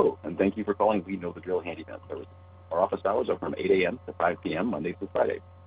Hello, and thank you for calling We Know the Drill Handyman Service. Our office hours are from 8 a.m. to 5 p.m. Monday through Friday.